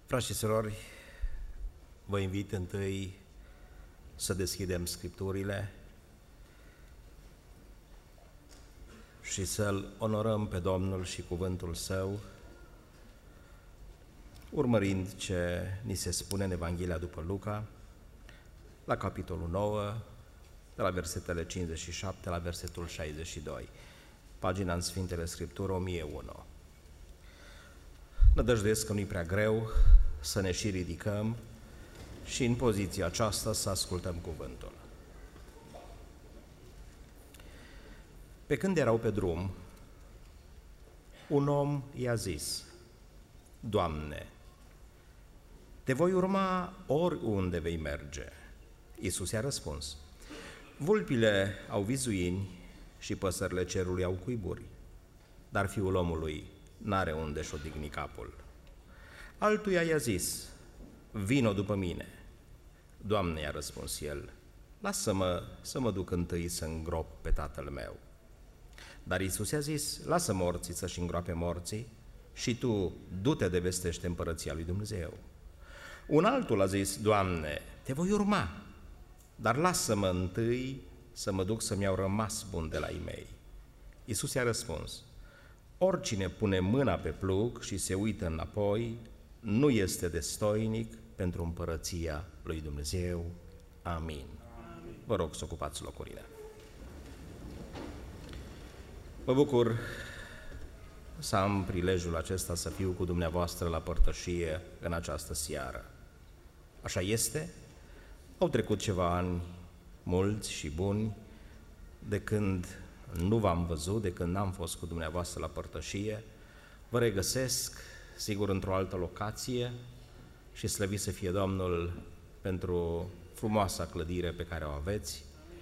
Frați și surori, vă invit întâi să deschidem Scripturile și să-L onorăm pe Domnul și cuvântul Său, urmărind ce ni se spune în Evanghelia după Luca, la capitolul 9, de la versetele 57 la versetul 62, pagina în Sfintele Scriptură 1001. Nădăjduiesc că nu-i prea greu să ne și ridicăm și în poziția aceasta să ascultăm cuvântul. Pe când erau pe drum, un om i-a zis: Doamne, te voi urma oriunde vei merge. Iisus i-a răspuns: Vulpile au vizuini și păsările cerului au cuiburi, dar Fiul omului n-are unde-și odihni capul. Altuia i-a zis: Vino după mine. Doamne, i-a răspuns el, lasă-mă să mă duc întâi să îngrop pe tatăl meu. Dar Iisus i-a zis: lasă morții să-și îngroape morții și tu du-te de vestește împărăția lui Dumnezeu. Un altul a zis: Doamne, te voi urma, dar lasă-mă întâi să mă duc să-mi iau rămas bun de la ei mei. Iisus i-a răspuns: oricine pune mâna pe plug și se uită înapoi, nu este destoinic pentru împărăția lui Dumnezeu. Amin. Vă rog să ocupați locurile. Mă bucur să am prilejul acesta să fiu cu dumneavoastră la părtășie în această seară. Așa este? Au trecut ceva ani mulți și buni de când nu v-am văzut, de când n-am fost cu dumneavoastră la părtășie. Vă regăsesc, sigur, într-o altă locație și slăvit să fie Domnul pentru frumoasa clădire pe care o aveți.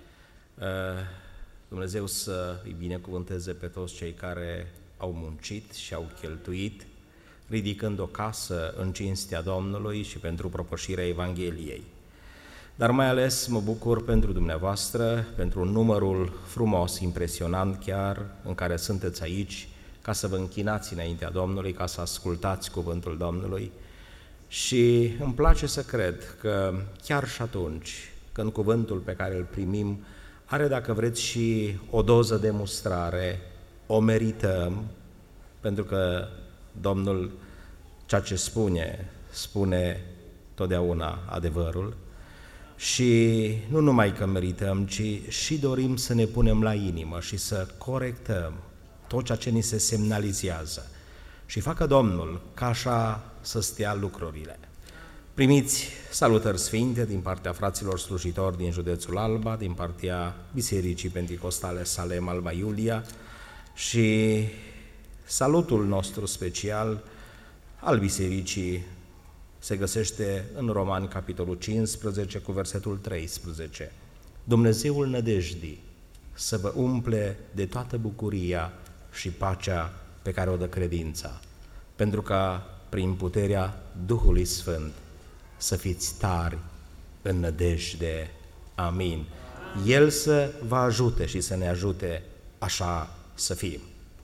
Dumnezeu să îi binecuvânteze pe toți cei care au muncit și au cheltuit, ridicând o casă în cinstea Domnului și pentru propășirea Evangheliei. Dar mai ales mă bucur pentru dumneavoastră, pentru numărul frumos, impresionant chiar, în care sunteți aici, ca să vă închinați înaintea Domnului, ca să ascultați cuvântul Domnului. Și îmi place să cred că chiar și atunci când cuvântul pe care îl primim are, dacă vreți, și o doză de mustrare, o merităm, pentru că Domnul ceea ce spune totdeauna adevărul. Și nu numai că merităm, ci și dorim să ne punem la inimă și să corectăm tot ceea ce ni se semnalizează. Și facă Domnul ca așa să stea lucrurile. Primiți salutări sfinte din partea fraților slujitori din județul Alba, din partea Bisericii Penticostale Salem Alba Iulia și salutul nostru special al Bisericii se găsește în Romani, capitolul 15, cu versetul 13. Dumnezeul nădejdii să vă umple de toată bucuria și pacea pe care o dă credința, pentru ca, prin puterea Duhului Sfânt, să fiți tari în nădejde. Amin. El să vă ajute și să ne ajute așa să fim.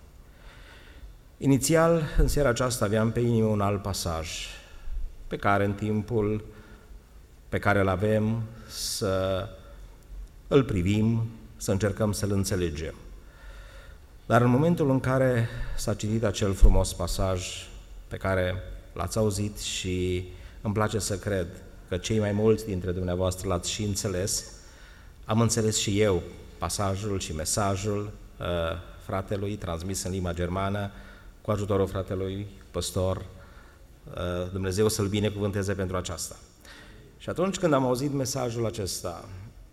Inițial, în seara aceasta, aveam pe inimă un alt pasaj pe care în timpul pe care îl avem să îl privim, să încercăm să-l înțelegem. Dar în momentul în care s-a citit acel frumos pasaj pe care l-ați auzit și îmi place să cred că cei mai mulți dintre dumneavoastră l-ați și înțeles, am înțeles și eu pasajul și mesajul fratelui transmis în limba germană cu ajutorul fratelui păstor. Dumnezeu să-l binecuvânteze pentru aceasta. Și atunci când am auzit mesajul acesta,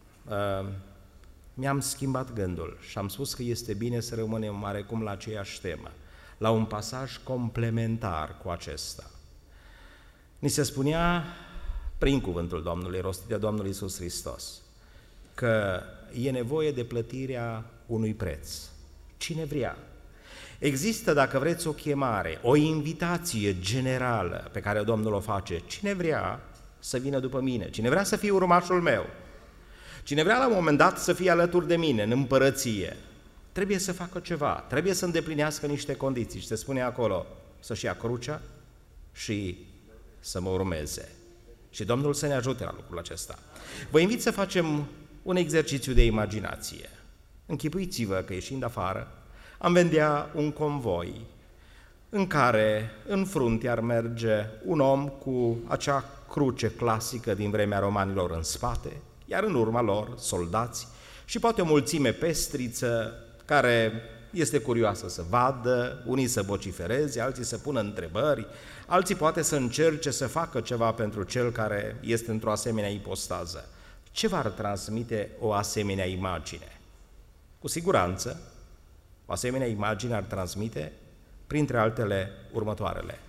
mi-am schimbat gândul și am spus că este bine să rămânem oarecum la aceeași temă, la un pasaj complementar cu acesta. Ni se spunea, prin cuvântul Domnului, rostit de Domnul Iisus Hristos, că e nevoie de plătirea unui preț. Cine vrea? Există, dacă vreți, o chemare, o invitație generală pe care Domnul o face. Cine vrea să vină după mine? Cine vrea să fie urmașul meu? Cine vrea la un moment dat să fie alături de mine în împărăție? Trebuie să facă ceva, trebuie să îndeplinească niște condiții. Și se spune acolo să-și ia crucea și să mă urmeze. Și Domnul să ne ajute la lucrul acesta. Vă invit să facem un exercițiu de imaginație. Închipuiți-vă că ieșind afară am vedea un convoi în care în frunte ar merge un om cu acea cruce clasică din vremea romanilor în spate, iar în urma lor soldați și poate o mulțime pestriță care este curioasă să vadă, unii să vocifereze, alții să pună întrebări, alții poate să încerce să facă ceva pentru cel care este într-o asemenea ipostază. Ce v-ar transmite o asemenea imagine? Cu siguranță, o asemenea imagine ar transmite, printre altele, următoarele.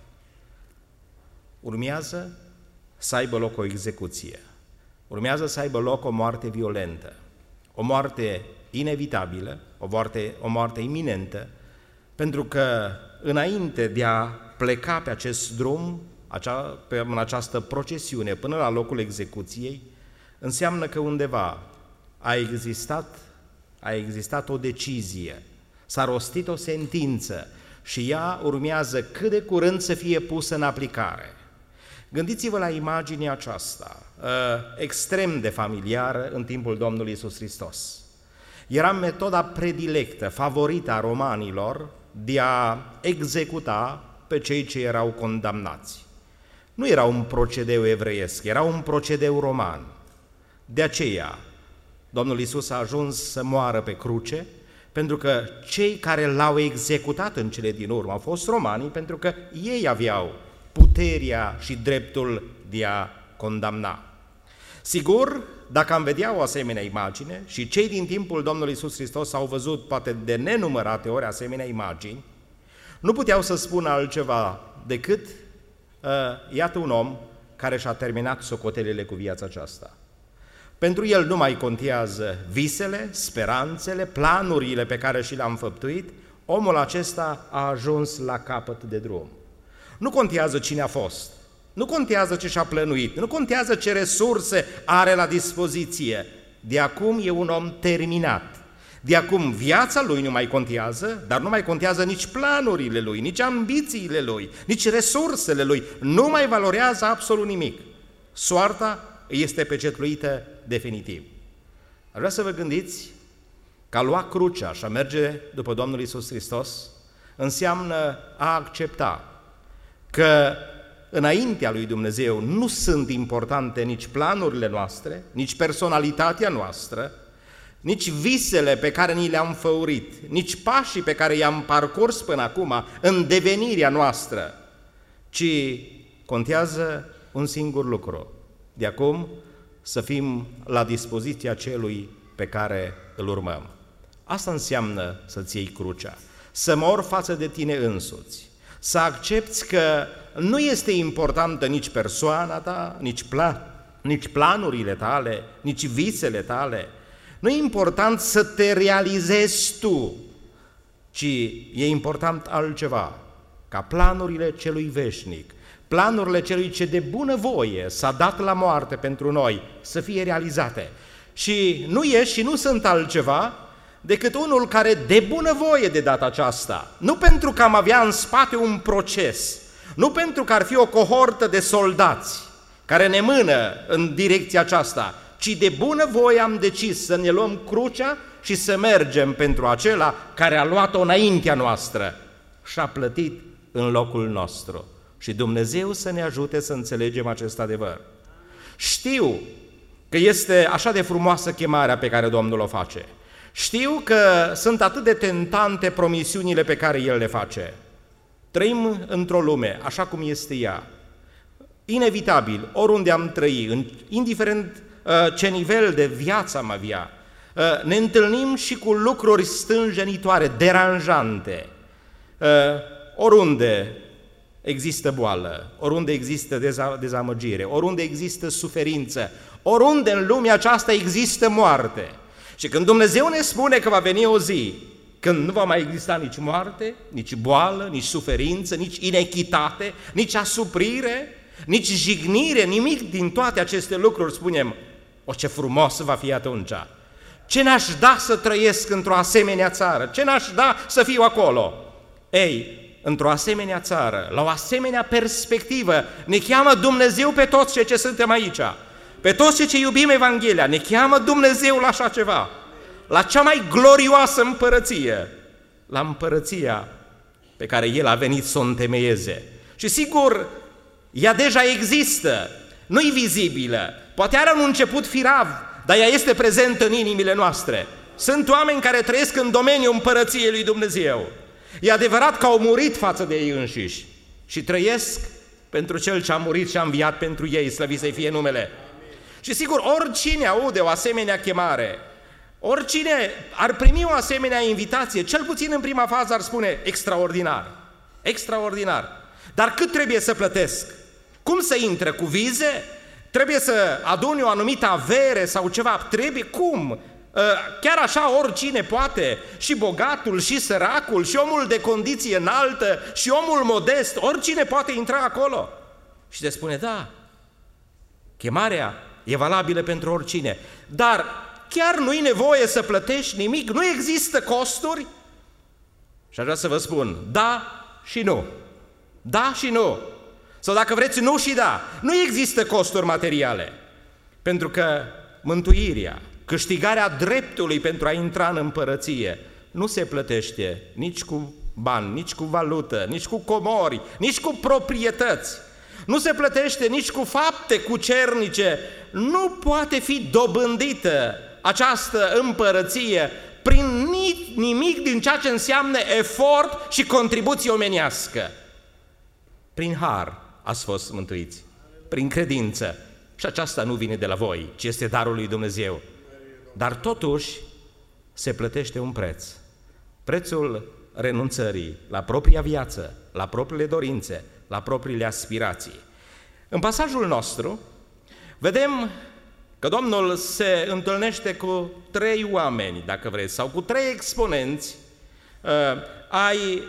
Urmează să aibă loc o execuție, urmează să aibă loc o moarte violentă, o moarte inevitabilă, o moarte iminentă, pentru că înainte de a pleca pe acest drum, în această procesiune până la locul execuției, înseamnă că undeva a existat o decizie, s-a rostit o sentință și ea urmează cât de curând să fie pusă în aplicare. Gândiți-vă la imaginea aceasta, extrem de familiară în timpul Domnului Iisus Hristos. Era metoda predilectă, favorită a romanilor de a executa pe cei ce erau condamnați. Nu era un procedeu evreiesc, era un procedeu roman. De aceea, Domnul Iisus a ajuns să moară pe cruce, pentru că cei care l-au executat în cele din urmă au fost romanii, pentru că ei aveau puterea și dreptul de a condamna. Sigur, dacă am vedea o asemenea imagine, și cei din timpul Domnului Iisus Hristos au văzut poate de nenumărate ori asemenea imagini, nu puteau să spună altceva decât, iată un om care și-a terminat socotelile cu viața aceasta. Pentru el nu mai contează visele, speranțele, planurile pe care și le-a înfăptuit, omul acesta a ajuns la capăt de drum. Nu contează cine a fost, nu contează ce și-a plănuit, nu contează ce resurse are la dispoziție. De acum e un om terminat. De acum viața lui nu mai contează, dar nu mai contează nici planurile lui, nici ambițiile lui, nici resursele lui. Nu mai valorează absolut nimic. Soarta este pecetluită definitiv. Aș vrea să vă gândiți că a lua crucea și a merge după Domnul Iisus Hristos înseamnă a accepta că înaintea lui Dumnezeu nu sunt importante nici planurile noastre, nici personalitatea noastră, nici visele pe care ni le-am făurit, nici pașii pe care i-am parcurs până acum în devenirea noastră, ci contează un singur lucru: de acum să fim la dispoziția celui pe care îl urmăm. Asta înseamnă să-ți iei crucea, să mori față de tine însuți, să accepți că nu este importantă nici persoana ta, nici planurile tale, nici visele tale. Nu e important să te realizezi tu, ci e important altceva, ca planurile celui veșnic, planurile celui ce de bunăvoie s-a dat la moarte pentru noi să fie realizate. Și nu e și nu sunt altceva decât unul care de bunăvoie de data aceasta, nu pentru că am avea în spate un proces, nu pentru că ar fi o cohortă de soldați care ne mână în direcția aceasta, ci de bunăvoie am decis să ne luăm crucea și să mergem pentru acela care a luat-o înaintea noastră și a plătit în locul nostru. Și Dumnezeu să ne ajute să înțelegem acest adevăr. Știu că este așa de frumoasă chemarea pe care Domnul o face. Știu că sunt atât de tentante promisiunile pe care El le face. Trăim într-o lume așa cum este ea. Inevitabil, oriunde am trăi, indiferent ce nivel de viață am avea, ne întâlnim și cu lucruri stânjenitoare, deranjante. Oriunde există boală, oriunde există dezamăgire, oriunde există suferință, oriunde în lumea aceasta există moarte. Și când Dumnezeu ne spune că va veni o zi când nu va mai exista nici moarte, nici boală, nici suferință, nici inechitate, nici asuprire, nici jignire, nimic din toate aceste lucruri, spunem, o, ce frumos va fi atunci! Ce n-aș da să trăiesc într-o asemenea țară? Ce n-aș da să fiu acolo? Ei, într-o asemenea țară, la o asemenea perspectivă, ne cheamă Dumnezeu pe toți cei ce suntem aici, pe toți cei ce iubim Evanghelia, ne cheamă Dumnezeu la așa ceva, la cea mai glorioasă împărăție, la împărăția pe care El a venit să o întemeieze. Și sigur, ea deja există, nu-i vizibilă, poate are un început firav, dar ea este prezentă în inimile noastre. Sunt oameni care trăiesc în domeniul împărăției lui Dumnezeu. E adevărat că au murit față de ei înșiși și trăiesc pentru Cel ce a murit și a înviat pentru ei, slăvit să-i fie numele. Și sigur, oricine aude o asemenea chemare, oricine ar primi o asemenea invitație, cel puțin în prima fază ar spune extraordinar, extraordinar. Dar cât trebuie să plătesc? Cum să intre? Cu vize? Trebuie să aduni o anumită avere sau ceva? Trebuie? Cum? Chiar așa oricine poate, și bogatul, și săracul, și omul de condiție înaltă, și omul modest, oricine poate intra acolo. Și te spune, da, chemarea e valabilă pentru oricine, dar chiar nu-i nevoie să plătești nimic, nu există costuri? Și aș vrea să vă spun, da și nu, da și nu, sau dacă vreți, nu și da, nu există costuri materiale, pentru că mântuirea, câștigarea dreptului pentru a intra în împărăție nu se plătește nici cu bani, nici cu valută, nici cu comori, nici cu proprietăți. Nu se plătește nici cu fapte cucernice. Nu poate fi dobândită această împărăție prin nimic din ceea ce înseamnă efort și contribuție omenească. Prin har ați fost mântuiți, prin credință. Și aceasta nu vine de la voi, ci este darul lui Dumnezeu. Dar totuși se plătește un preț. Prețul renunțării la propria viață, la propriile dorințe, la propriile aspirații. În pasajul nostru vedem că Domnul se întâlnește cu 3 oameni, dacă vreți, sau cu 3 exponenți ai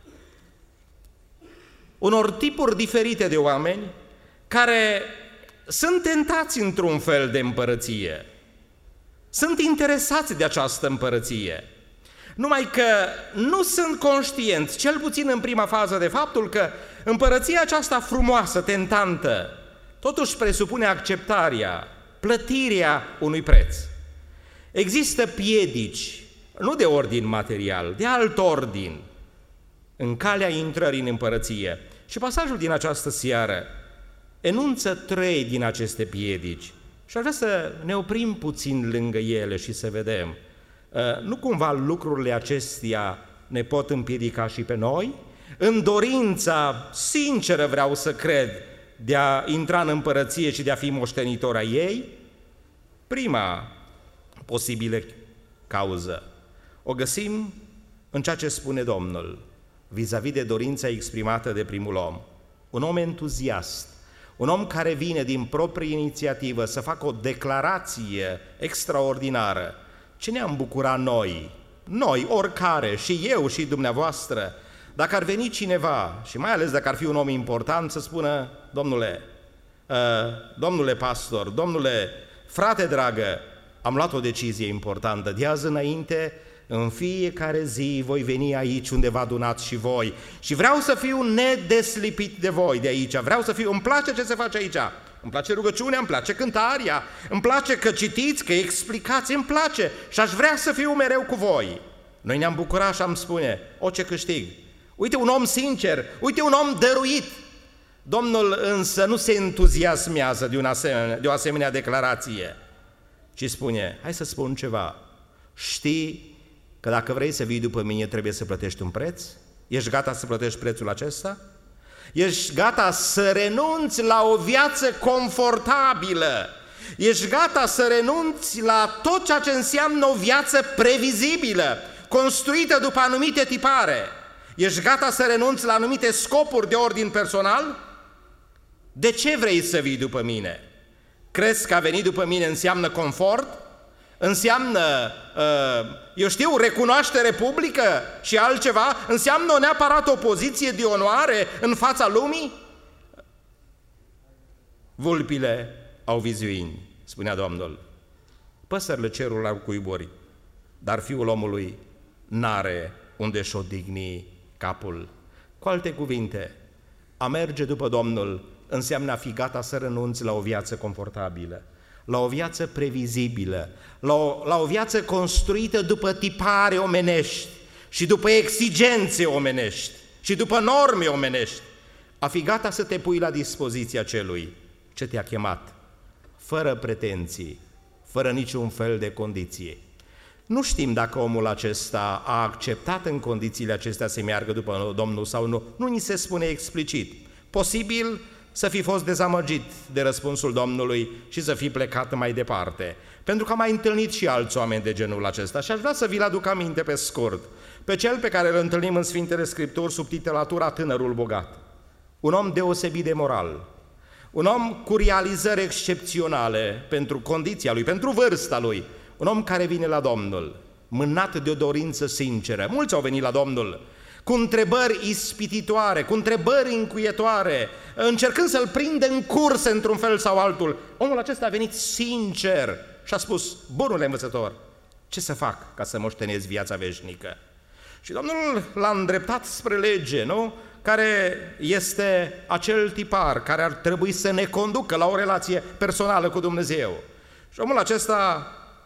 unor tipuri diferite de oameni care sunt tentați într-un fel de împărăție. Sunt interesați de această împărăție, numai că nu sunt conștienți, cel puțin în prima fază, de faptul că împărăția aceasta frumoasă, tentantă, totuși presupune acceptarea, plătirea unui preț. Există piedici, nu de ordin material, de alt ordin, în calea intrării în împărăție. Și pasajul din această seară enunță 3 din aceste piedici. Și aș vrea să ne oprim puțin lângă ele și să vedem, nu cumva lucrurile acestea ne pot împiedica și pe noi? În dorința sinceră, vreau să cred, de a intra în împărăție și de a fi moștenitor a ei? Prima posibilă cauză o găsim în ceea ce spune Domnul vis-a-vis de dorința exprimată de primul om. Un om entuziast, un om care vine din proprie inițiativă să facă o declarație extraordinară. Ce ne-am bucurat noi, oricare, și eu și dumneavoastră, dacă ar veni cineva, și mai ales dacă ar fi un om important, să spună, domnule pastor, domnule frate dragă, am luat o decizie importantă, de azi înainte, în fiecare zi voi veni aici unde vă adunați și voi și vreau să fiu nedeslipit de voi de aici, îmi place ce se face aici, îmi place rugăciunea, îmi place cântarea, îmi place că citiți, că explicați, îmi place și aș vrea să fiu mereu cu voi. Noi ne-am bucurat și am spune, ce câștig! Uite un om sincer, uite un om dăruit! Domnul însă nu se entuziasmează de o asemenea declarație, ci spune, hai să spun ceva, știi că dacă vrei să vii după mine trebuie să plătești un preț? Ești gata să plătești prețul acesta? Ești gata să renunți la o viață confortabilă? Ești gata să renunți la tot ceea ce înseamnă o viață previzibilă, construită după anumite tipare? Ești gata să renunți la anumite scopuri de ordin personal? De ce vrei să vii după mine? Crezi că a venit după mine înseamnă confort? Înseamnă, recunoaștere publică și altceva? Înseamnă neapărat o poziție de onoare în fața lumii? Vulpile au vizuini, spunea Domnul. Păsările cerului au cuiburi, dar Fiul omului n-are unde și-o digni capul. Cu Cu alte cuvinte, a merge după Domnul înseamnă a fi gata să renunți la o viață confortabilă, la o viață previzibilă, la o viață construită după tipare omenești și după exigențe omenești și după norme omenești. A fi gata să te pui la dispoziția celui ce te-a chemat, fără pretenții, fără niciun fel de condiție. Nu știm dacă omul acesta a acceptat în condițiile acestea să meargă după Domnul sau nu. Nu ni se spune explicit. Posibil să fi fost dezamăgit de răspunsul Domnului și să fi plecat mai departe. Pentru că am mai întâlnit și alți oameni de genul acesta și aș vrea să vi-l aduc aminte pe scurt. Pe cel pe care îl întâlnim în Sfintele Scripturi sub titulatura Tânărul Bogat. Un om deosebit de moral. Un om cu realizări excepționale pentru condiția lui, pentru vârsta lui. Un om care vine la Domnul, mânat de o dorință sinceră. Mulți au venit la Domnul cu întrebări ispititoare, cu întrebări încuietoare, încercând să-l prindă în cursă într-un fel sau altul. Omul acesta a venit sincer și a spus: bunule învățător, ce să fac ca să moștenesc viața veșnică? Și Domnul l-a îndreptat spre lege, nu? Care este acel tipar care ar trebui să ne conducă la o relație personală cu Dumnezeu. Și omul acesta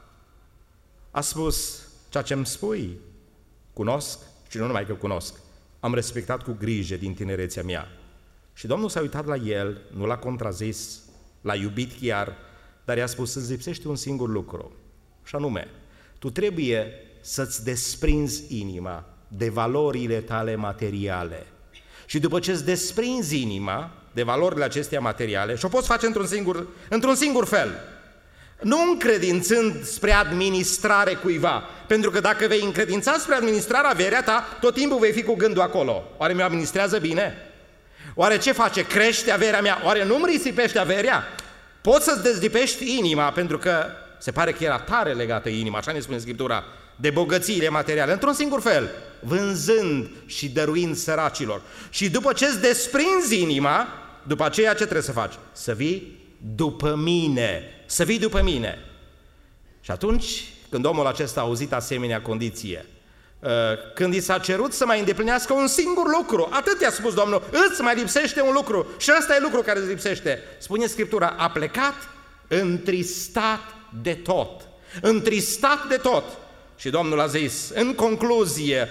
a spus: ceea ce îmi spui, cunosc și nu numai că cunosc, am respectat cu grijă din tinerețea mea. Și Domnul s-a uitat la el, nu l-a contrazis, l-a iubit chiar, dar i-a spus: îți lipsește un singur lucru, și anume, tu trebuie să-ți desprinzi inima de valorile tale materiale. Și după ce îți desprinzi inima de valorile acestea materiale, și o poți face într-un singur fel, nu încredințând spre administrare cuiva, pentru că dacă vei încredința spre administrarea averea ta, tot timpul vei fi cu gândul acolo. Oare mi-o administrează bine? Oare ce face? Crește averea mea? Oare nu-mi risipește averea? Poți să-ți dezlipești inima, pentru că se pare că era tare legată inima, așa ne spune Scriptura, de bogățiile materiale, într-un singur fel, vânzând și dăruind săracilor. Și după ce îți desprinzi inima, după aceea ce trebuie să faci? Să vii după mine, să vii după mine. Și atunci, când omul acesta a auzit asemenea condiție, când i s-a cerut să mai îndeplinească un singur lucru, atât i-a spus Domnul: îți mai lipsește un lucru și ăsta e lucru care îți lipsește. Spune Scriptura: a plecat întristat de tot, întristat de tot. Și Domnul a zis, în concluzie,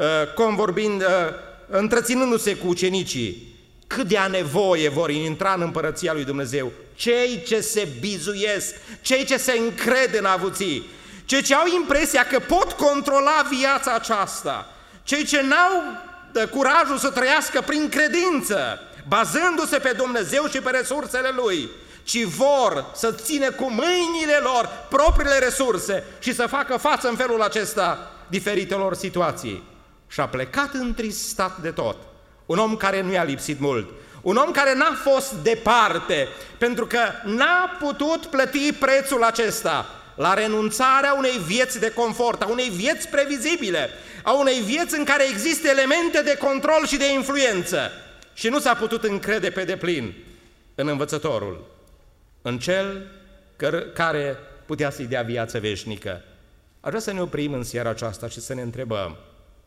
întreținându-se cu ucenicii: cât de a nevoie vor intra în împărăția lui Dumnezeu cei ce se bizuiesc, cei ce se încred în avuții, cei ce au impresia că pot controla viața aceasta, cei ce n-au curajul să trăiască prin credință, bazându-se pe Dumnezeu și pe resursele Lui, ci vor să țină cu mâinile lor propriile resurse și să facă față în felul acesta diferitelor situații. Și a plecat întristat de tot. Un om care nu i-a lipsit mult, un om care n-a fost departe, pentru că n-a putut plăti prețul acesta la renunțarea unei vieți de confort, a unei vieți previzibile, a unei vieți în care există elemente de control și de influență. Și nu s-a putut încrede pe deplin în învățătorul, în cel care putea să-i dea viață veșnică. Aș vrea să ne oprim în seara aceasta și să ne întrebăm: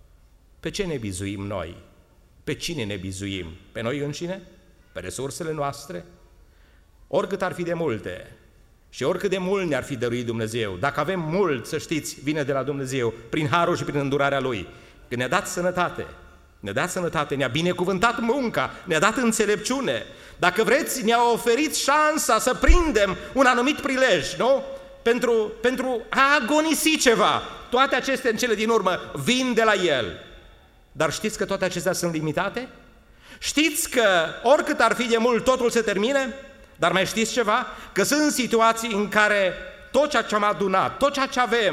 pe ce ne bizuim noi? Pe cine ne bizuim? Pe noi înșine? Pe resursele noastre? Oricât ar fi de multe și oricât de mult ne-ar fi dăruit Dumnezeu, dacă avem mult, să știți, vine de la Dumnezeu, prin harul și prin îndurarea Lui. Că ne-a dat sănătate, ne-a binecuvântat munca, ne-a dat înțelepciune. Dacă vreți, ne-a oferit șansa să prindem un anumit prilej, nu? Pentru a agonisi ceva. Toate acestea în cele din urmă vin de la El. Dar știți că toate acestea sunt limitate? Știți că oricât ar fi de mult, totul se termine? Dar mai știți ceva? Că sunt situații în care tot ceea ce am adunat, tot ceea ce avem,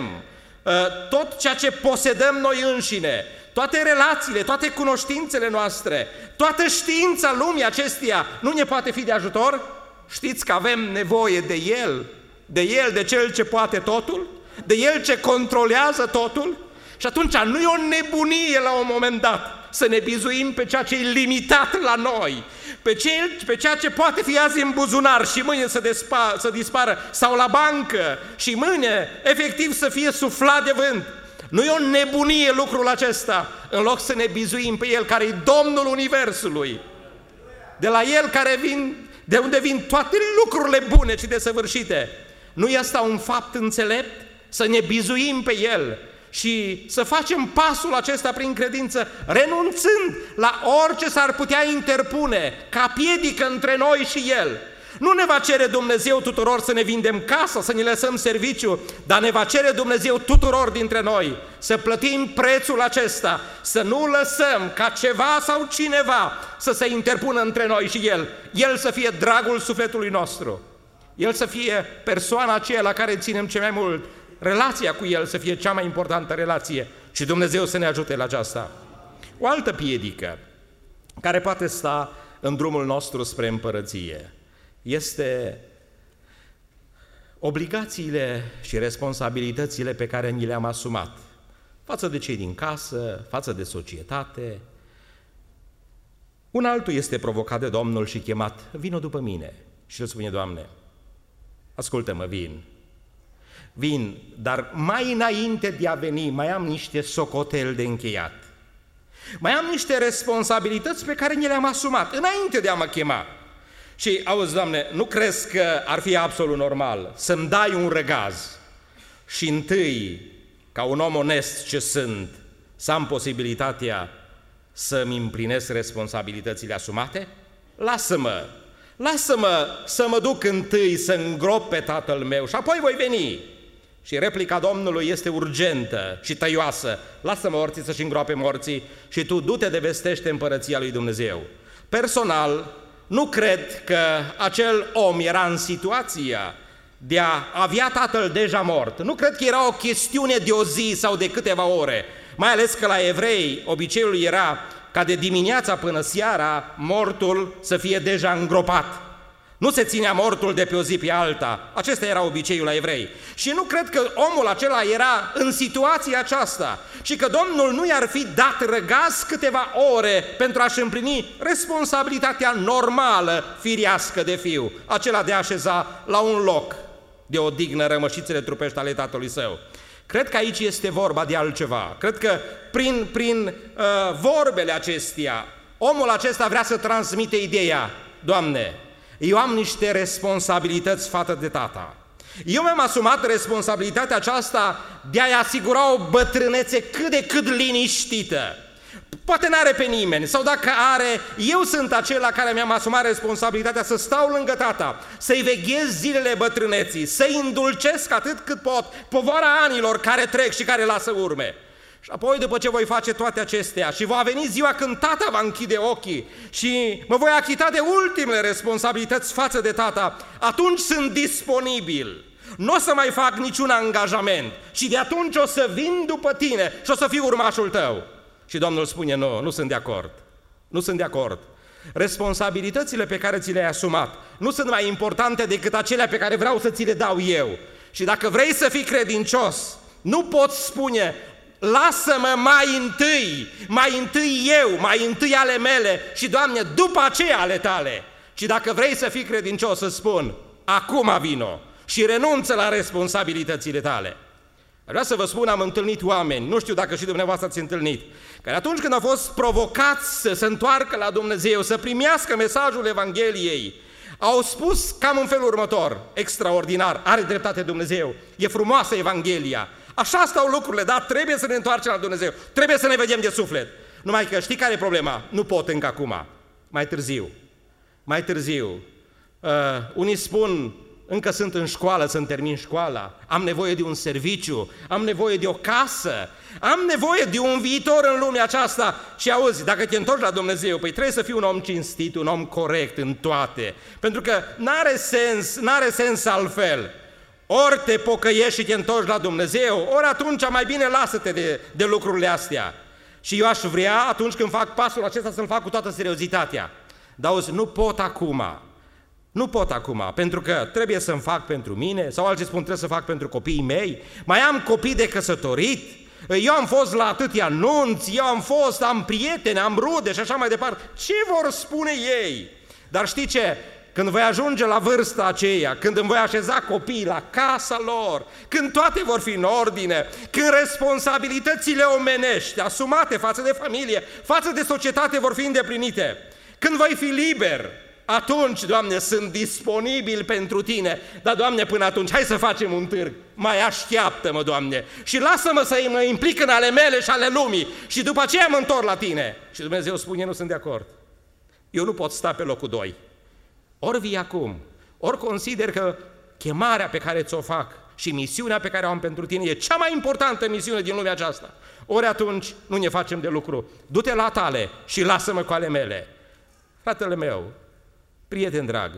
tot ceea ce posedăm noi înșine, toate relațiile, toate cunoștințele noastre, toată știința lumii acesteia nu ne poate fi de ajutor? Știți că avem nevoie de El, de Cel ce poate totul, de El ce controlează totul? Și atunci nu e o nebunie la un moment dat să ne bizuim pe ceea ce e limitat la noi, pe ceea ce poate fi azi în buzunar și mâine să dispară, sau la bancă și mâine efectiv să fie suflat de vânt. Nu e o nebunie lucrul acesta, în loc să ne bizuim pe El, care e Domnul Universului. De la El de unde vin toate lucrurile bune și desăvârșite. Nu e asta un fapt înțelept? Să ne bizuim pe El și să facem pasul acesta prin credință, renunțând la orice s-ar putea interpune ca piedică între noi și El. Nu ne va cere Dumnezeu tuturor să ne vindem casa, să ne lăsăm serviciu, dar ne va cere Dumnezeu tuturor dintre noi să plătim prețul acesta, să nu lăsăm ca ceva sau cineva să se interpună între noi și El. El să fie dragul sufletului nostru, El să fie persoana aceea la care ținem cel mai mult, relația cu El să fie cea mai importantă relație și Dumnezeu să ne ajute la aceasta. O altă piedică care poate sta în drumul nostru spre împărăție este obligațiile și responsabilitățile pe care ni le-am asumat față de cei din casă, față de societate. Un altul este provocat de Domnul și chemat: vino după mine. Și El spune: Doamne, ascultă-mă, vin, dar mai înainte de a veni mai am niște socoteli de încheiat. Mai am niște responsabilități pe care ni le-am asumat înainte de a mă chema. Și auzi, Doamne, nu crezi că ar fi absolut normal să-mi dai un răgaz și întâi, ca un om onest ce sunt, să am posibilitatea să-mi împlinesc responsabilitățile asumate? Lasă-mă să mă duc întâi să îngrop pe tatăl meu și apoi voi veni. Și replica Domnului este urgentă și tăioasă: lasă-mă orții să-și îngroape morții și tu du-te de vestește împărăția lui Dumnezeu. Personal, nu cred că acel om era în situația de a avea tatăl deja mort. Nu cred că era o chestiune de o zi sau de câteva ore, mai ales că la evrei obiceiul era ca de dimineața până seara mortul să fie deja îngropat. Nu se ținea mortul de pe o zi pe alta. Acesta era obiceiul la evrei. Și nu cred că omul acela era în situația aceasta și că Domnul nu i-ar fi dat răgaz câteva ore pentru a-și împlini responsabilitatea normală, firească de fiu, acela de a așeza la un loc de odihnă rămășițele trupești ale tatălui său. Cred că aici este vorba de altceva. Cred că prin vorbele acestea, omul acesta vrea să transmite ideea: Doamne, eu am niște responsabilități față de tata. Eu mi-am asumat responsabilitatea aceasta de a-i asigura o bătrânețe cât de cât liniștită. Poate n-are pe nimeni, sau dacă are, eu sunt acela care mi-am asumat responsabilitatea să stau lângă tata, să-i veghez zilele bătrâneții, să-i îndulcesc atât cât pot povara anilor care trec și care lasă urme. Și apoi, după ce voi face toate acestea și va veni ziua când tata va închide ochii și mă voi achita de ultimele responsabilități față de tata, atunci sunt disponibil. Nu o să mai fac niciun angajament și de atunci o să vin după tine și o să fiu urmașul tău. Și Domnul spune: nu sunt de acord. Nu sunt de acord. Responsabilitățile pe care ți le-ai asumat nu sunt mai importante decât acelea pe care vreau să ți le dau eu. Și dacă vrei să fii credincios, nu poți spune: lasă-mă mai întâi eu, mai întâi ale mele și, Doamne, după aceea ale tale. Și dacă vrei să fii credincios, să spun: acum vino și renunță la responsabilitățile tale. Vreau să vă spun, am întâlnit oameni, nu știu dacă și dumneavoastră ați întâlnit, care atunci când au fost provocați să se întoarcă la Dumnezeu, să primească mesajul Evangheliei, au spus cam în felul următor: extraordinar, are dreptate Dumnezeu, e frumoasă Evanghelia, așa stau lucrurile, dar trebuie să ne întoarcem la Dumnezeu, trebuie să ne vedem de suflet. Numai că știi care e problema? Nu pot încă acum, mai târziu. Unii spun: încă sunt în școală, să-mi termin școala, am nevoie de un serviciu, am nevoie de o casă, am nevoie de un viitor în lumea aceasta. Și auzi, dacă te întorci la Dumnezeu, păi trebuie să fii un om cinstit, un om corect în toate, pentru că n-are sens altfel. Ori te pocăiești și te întorci la Dumnezeu, ori atunci mai bine lasă-te de lucrurile astea. Și eu aș vrea, atunci când fac pasul acesta, să-l fac cu toată seriozitatea. Dar auzi, nu pot acum, pentru că trebuie să-mi fac pentru mine, sau alții spun trebuie să fac pentru copiii mei, mai am copii de căsătorit, eu am fost la atâtea nunți, am prieteni, am rude și așa mai departe. Ce vor spune ei? Dar știi ce? când voi ajunge la vârsta aceea, când îmi voi așeza copiii la casa lor, când toate vor fi în ordine, când responsabilitățile omenești asumate față de familie, față de societate vor fi îndeplinite, când voi fi liber, atunci, Doamne, sunt disponibil pentru Tine. Dar, Doamne, până atunci, hai să facem un târg. Mai așteaptă-mă, Doamne, și lasă-mă să mă implic în ale mele și ale lumii și după aceea mă întorc la Tine. Și Dumnezeu spune, nu sunt de acord. Eu nu pot sta pe locul 2. Ori vii acum, ori consider că chemarea pe care ți-o fac și misiunea pe care o am pentru Tine e cea mai importantă misiune din lumea aceasta. Ori atunci nu ne facem de lucru. Du-te la tale și lasă-mă cu ale mele. Fratele meu, prieten drag,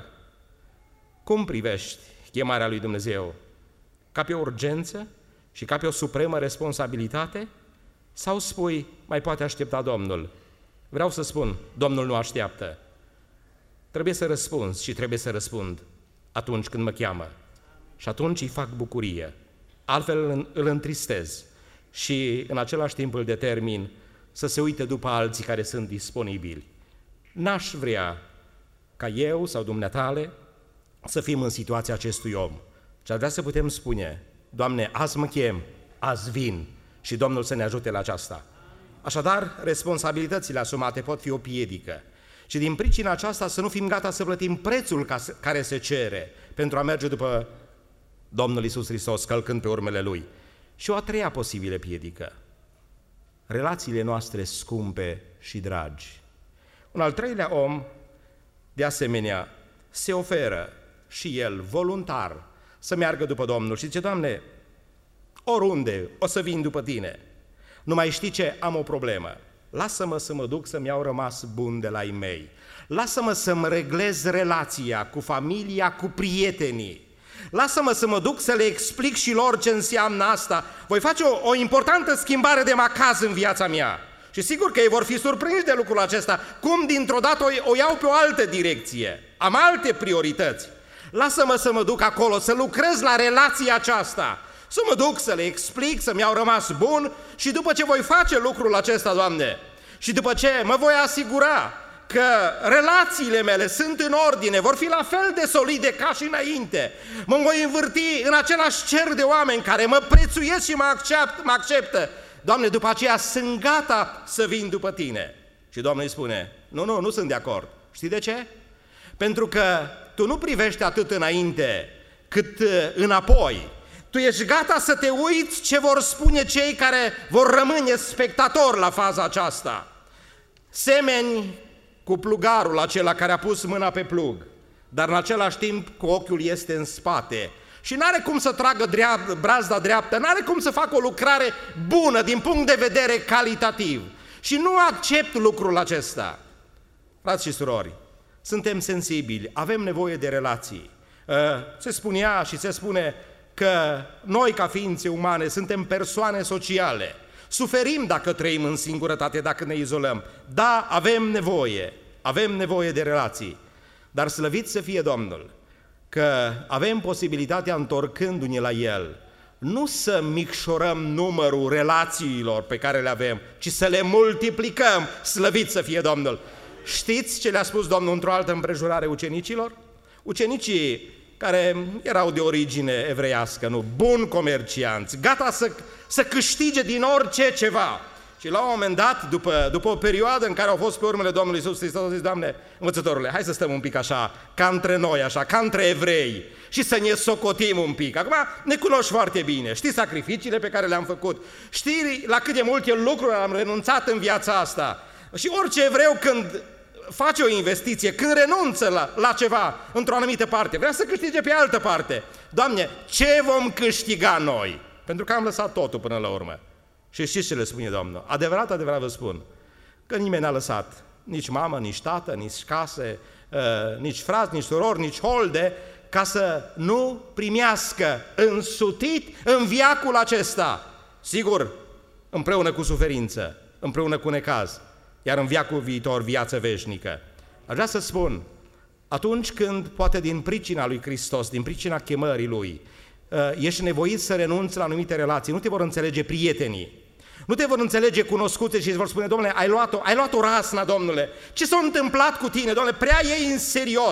cum privești chemarea lui Dumnezeu? Ca pe o urgență și ca pe o supremă responsabilitate? Sau spui, mai poate aștepta Domnul? Vreau să spun, Domnul nu așteaptă. Trebuie să răspunzi și trebuie să răspund atunci când mă cheamă. Și atunci îi fac bucurie. Altfel îl întristez și în același timp îl determin să se uite după alții care sunt disponibili. N-aș vrea ca eu sau dumneatale să fim în situația acestui om. Și ar vrea să putem spune, Doamne, azi mă chem, azi vin și Domnul să ne ajute la aceasta. Așadar, responsabilitățile asumate pot fi o piedică și din pricina aceasta să nu fim gata să plătim prețul care se cere pentru a merge după Domnul Iisus Hristos, călcând pe urmele Lui. Și o a treia posibilă piedică, relațiile noastre scumpe și dragi. Un al treilea om, de asemenea, se oferă și el voluntar să meargă după Domnul și zice, Doamne, oriunde o să vin după Tine, nu mai știi ce, am o problemă, lasă-mă să mă duc să-mi iau rămas bun de la ei mei, lasă-mă să-mi reglez relația cu familia, cu prietenii, lasă-mă să mă duc să le explic și lor ce înseamnă asta, voi face o importantă schimbare de macaz în viața mea. Și sigur că ei vor fi surprinși de lucrul acesta, cum dintr-o dată o iau pe o altă direcție, am alte priorități. Lasă-mă să mă duc acolo, să lucrez la relația aceasta, să mă duc să le explic, să-mi iau rămas bun și după ce voi face lucrul acesta, Doamne, și după ce mă voi asigura că relațiile mele sunt în ordine, vor fi la fel de solide ca și înainte, mă voi învârti în același cer de oameni care mă prețuiesc și mă acceptă, Doamne, după aceea sunt gata să vin după Tine. Și Domnul îi spune, nu sunt de acord. Știi de ce? Pentru că tu nu privești atât înainte cât înapoi. Tu ești gata să te uiți ce vor spune cei care vor rămâne spectatori la faza aceasta. Semeni cu plugarul acela care a pus mâna pe plug, dar în același timp cu ochiul este în spate și n-are cum să tragă brazda dreaptă, n-are cum să facă o lucrare bună din punct de vedere calitativ. Și nu accept lucrul acesta. Frați și surori, suntem sensibili, avem nevoie de relații. Se spunea și se spune că noi ca ființe umane suntem persoane sociale. Suferim dacă trăim în singurătate, dacă ne izolăm. Da, avem nevoie de relații. Dar slăvit să fie Domnul, că avem posibilitatea, întorcându-ne la El, nu să micșorăm numărul relațiilor pe care le avem, ci să le multiplicăm, slăvit să fie Domnul. Știți ce le-a spus Domnul într-o altă împrejurare ucenicilor? Ucenicii care erau de origine evreiască, nu, buni comercianți, gata să câștige din orice ceva. Și la un moment dat, după o perioadă în care au fost pe urmele Domnului Iisus Hristos, au zis, Doamne, învățătorule, hai să stăm un pic așa, ca între noi, așa, ca între evrei și să ne socotim un pic. Acum ne cunoști foarte bine, știi sacrificiile pe care le-am făcut, știi la cât de multe lucruri am renunțat în viața asta. Și orice evreu când face o investiție, când renunță la ceva într-o anumită parte, vrea să câștige pe altă parte. Doamne, ce vom câștiga noi? Pentru că am lăsat totul până la urmă. Și știți ce le spune Domnul? Adevărat vă spun, că nimeni n-a lăsat nici mamă, nici tată, nici case, nici frați, nici surori, nici holde, ca să nu primească însutit în viacul acesta. Sigur, împreună cu suferință, împreună cu necaz, iar în viacul viitor viață veșnică. Aș vrea să spun, atunci când, poate din pricina lui Hristos, din pricina chemării Lui, ești nevoit să renunți la anumite relații, nu te vor înțelege prietenii, nu te vor înțelege cunoscute și îți vor spune, Domnule, ai luat-o rasna, Domnule, ce s-a întâmplat cu tine, Domnule, prea iei în serios,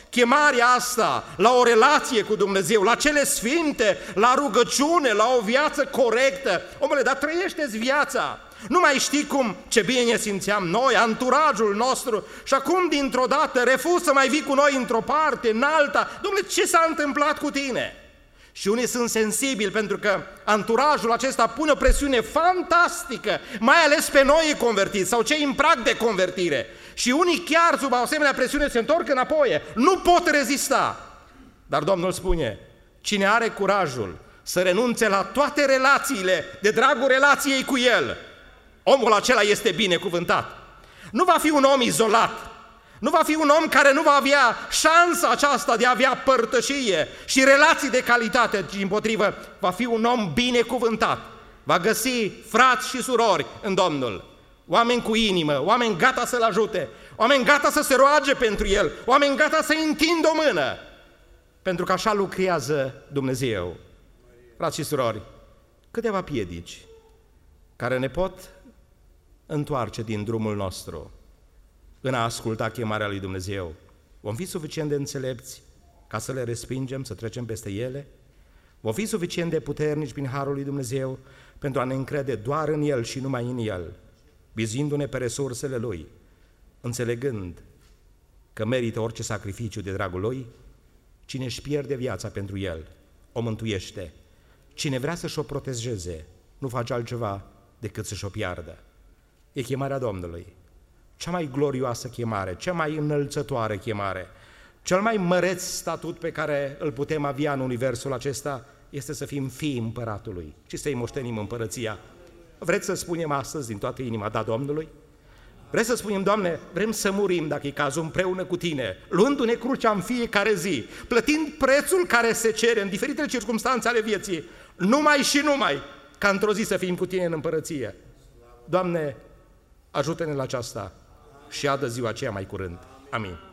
chemarea asta la o relație cu Dumnezeu, la cele sfinte, la rugăciune, la o viață corectă. Omule, dar trăiește-ți viața. Nu mai știi cum, ce bine ne simțeam noi, anturajul nostru, și acum dintr-o dată refuzi să mai vii cu noi într-o parte, în alta. Dom'le, ce s-a întâmplat cu tine? Și unii sunt sensibili pentru că anturajul acesta pune o presiune fantastică, mai ales pe noi convertiți sau cei în prag de convertire. Și unii chiar sub asemenea presiune se întorc înapoi, nu pot rezista. Dar Domnul spune, cine are curajul să renunțe la toate relațiile de dragul relației cu El, omul acela este binecuvântat. Nu va fi un om izolat, nu va fi un om care nu va avea șansa aceasta de a avea părtășie și relații de calitate, ci împotrivă va fi un om binecuvântat. Va găsi frați și surori în Domnul, oameni cu inimă, oameni gata să-L ajute, oameni gata să se roage pentru El, oameni gata să-i întindă o mână, pentru că așa lucrează Dumnezeu. Frați și surori, câteva piedici care ne pot întoarce din drumul nostru în a asculta chemarea lui Dumnezeu. Vom fi suficient de înțelepți ca să le respingem, să trecem peste ele? Vom fi suficient de puternici prin harul lui Dumnezeu pentru a ne încrede doar în El și numai în El, bizuindu-ne pe resursele Lui, înțelegând că merită orice sacrificiu de dragul Lui? Cine își pierde viața pentru El, o mântuiește. Cine vrea să-și o protejeze, nu face altceva decât să-și o piardă. E chemarea Domnului, cea mai glorioasă chemare, cea mai înălțătoare chemare, cel mai măreț statut pe care îl putem avea în universul acesta este să fim fii Împăratului și să-i moștenim împărăția. Vreți să spunem astăzi din toată inima da Domnului? Vreți să spunem, Doamne, vrem să murim, dacă e cazul, împreună cu Tine, luându-ne crucea în fiecare zi, plătind prețul care se cere în diferitele circumstanțe ale vieții, numai și numai ca într-o zi să fim cu Tine în împărăție. Doamne, ajută-ne la aceasta și adă ziua aceea mai curând. Amin.